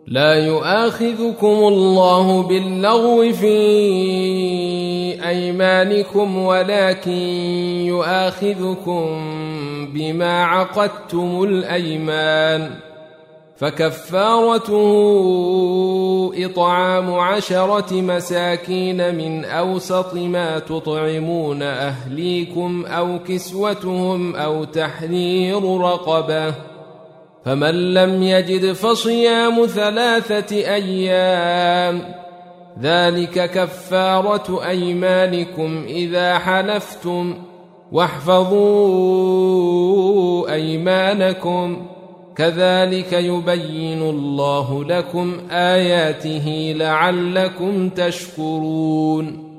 لا يؤاخذكم الله باللغو في أيمانكم ولكن يؤاخذكم بما عقدتم الأيمان فكفارته إطعام 10 مساكين من أوسط ما تطعمون أهليكم أو كسوتهم أو تحرير رقبة فمن لم يجد فصيام 3 أيام ذلك كفارة أيمانكم إذا حلفتم واحفظوا أيمانكم كذلك يبين الله لكم آياته لعلكم تشكرون